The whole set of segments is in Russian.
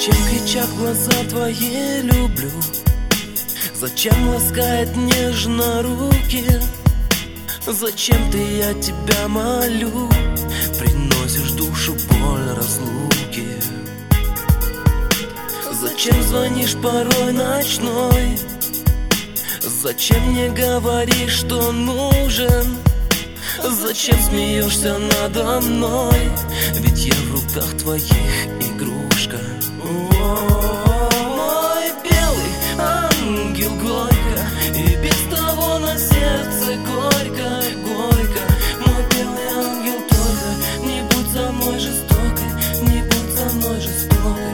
Зачем кричат глаза твои «люблю»? Зачем ласкает нежно руки? Зачем ты, я тебя молю, приносишь душу боль разлуки? Зачем звонишь порой ночной? Зачем не говоришь, что нужен? Зачем смеешься надо мной? Ведь я в руках твоих игрушка. Мой белый ангел горько, и без того на сердце горько, горько. Мой белый ангел только, не будь со мной жестокой, не будь со мной жестокой.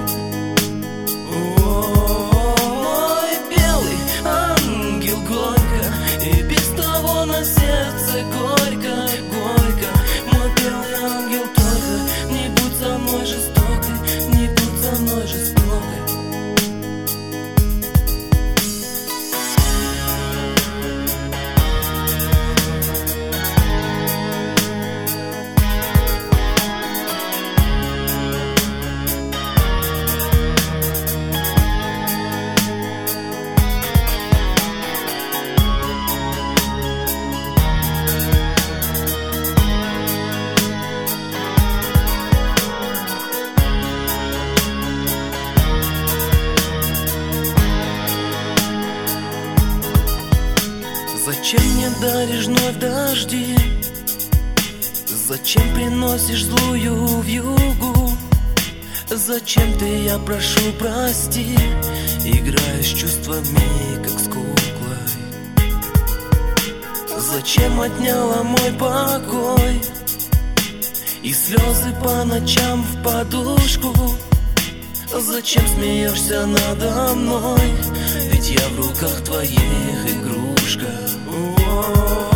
Мой белый ангел горько, и без того на сердце горько, горько. Мой белый ангел только, не будь со мной жестокой, не будь со мной жестокой. Зачем мне даришь вновь дожди? Зачем приносишь злую вьюгу? Зачем ты, я прошу, прости, играешь чувствами, как с куклой? Зачем отняла мой покой и слезы по ночам в подушку? Зачем смеешься надо мной? Ведь я в руках твоих игрушка.